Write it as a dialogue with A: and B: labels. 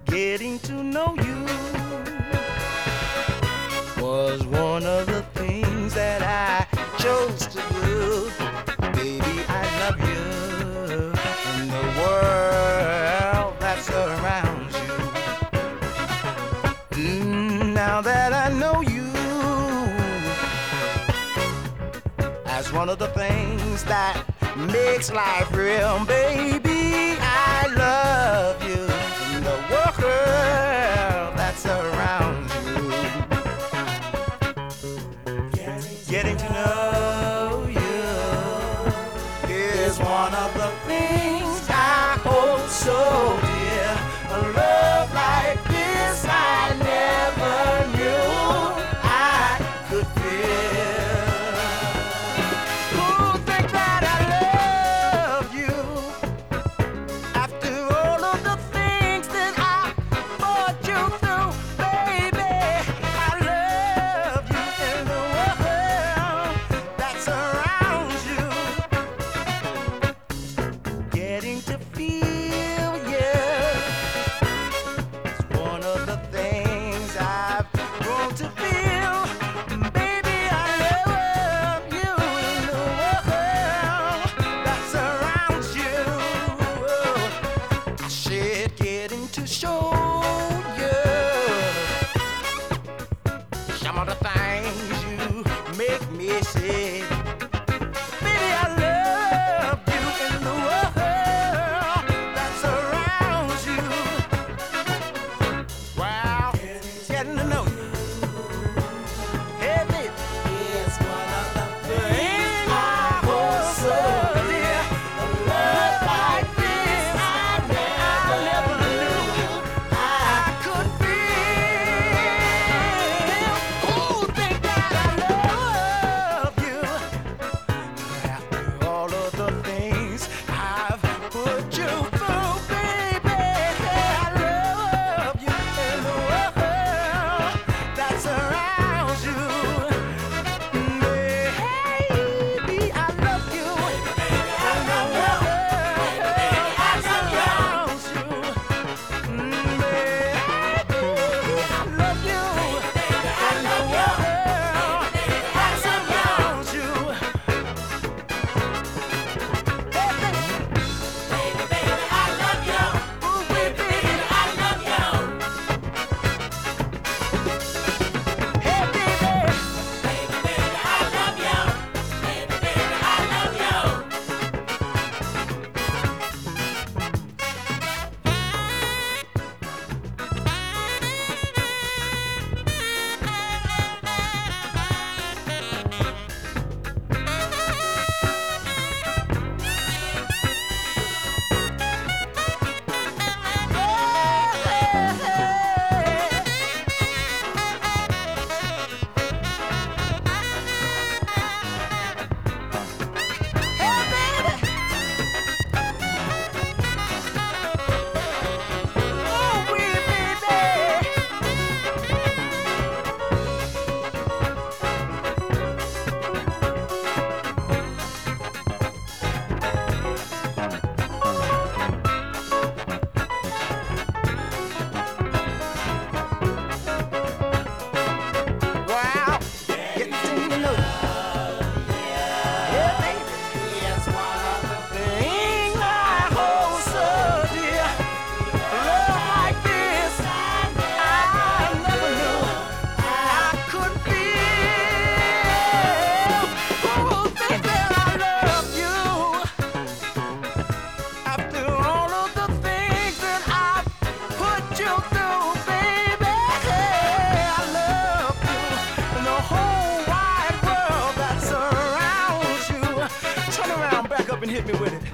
A: Getting to know you was one of the things that I chose to do. Baby, I love you in the world that surrounds you. Now that I know you as one of the things that makes life real, baby, I love you in the world that surrounds you. Getting to know you is one of the things I hold so dear. A love like this I never knew I could feel. Who think that I love you after all of the things that I put you through, baby? I love you in the world that surrounds you. Getting to feel you is one of the things I've grown to feel. Baby, I love you in the world that surrounds you. I said getting to show you some of the things you make me say. Baby, I love you in the world that surrounds you. Wow, getting to know you. Hey, baby, it's one of the things I hold so dear. A love like this I never knew I could feel. Who think that I love you after all of the things I've put you through, baby? I love you in the world that surrounds you. Baby, I love you in the world that surrounds you. Baby, I love you in the world that surrounds you. Wow, getting to know you. Yeah, baby, it's one of the things I hold so dear. A love like this I never knew I could feel. Who think that I love you after all of the things that I've put you through, baby? I love you in the whole wide world that surrounds you. Turn around, back up and hit me with it.